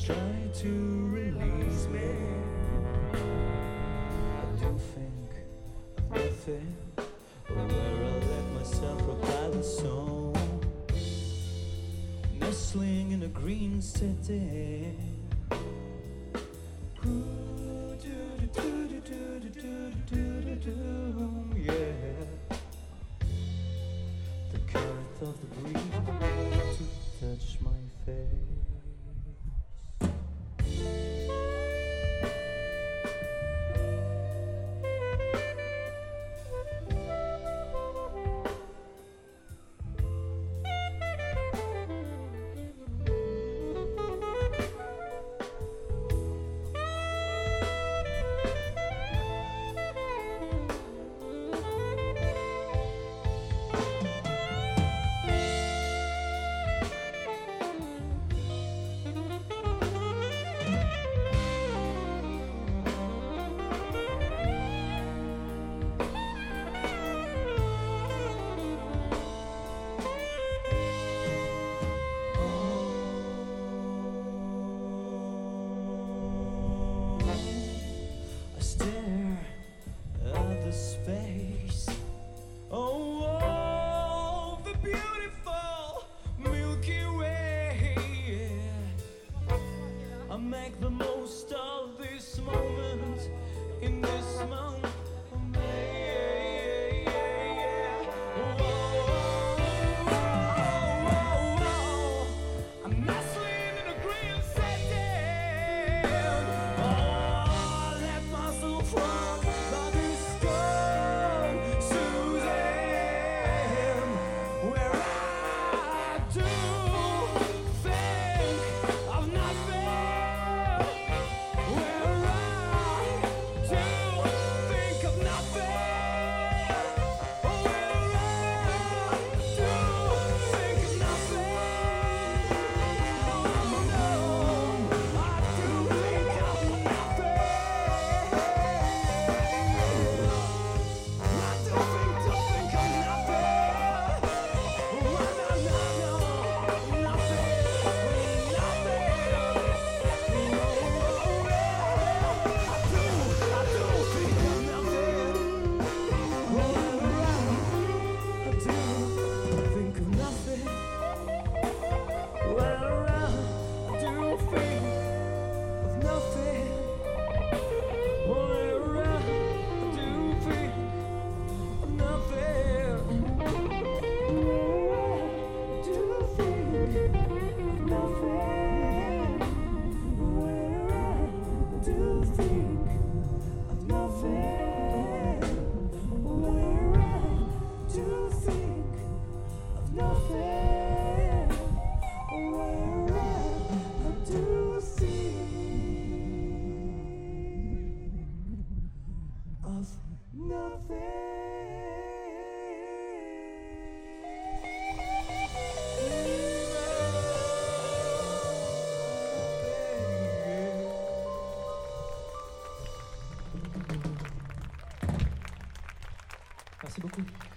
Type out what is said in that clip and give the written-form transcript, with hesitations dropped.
try to release me. I do think of nothing, where I let myself rock by the song, nestling in a green city. Yeah, the carrot of the breeze to touch my face. Space. Oh, the beautiful Milky Way. I make the most of this moment in this month of May. I'm nestling in a green city. Oh, let myself run by this Merci beaucoup.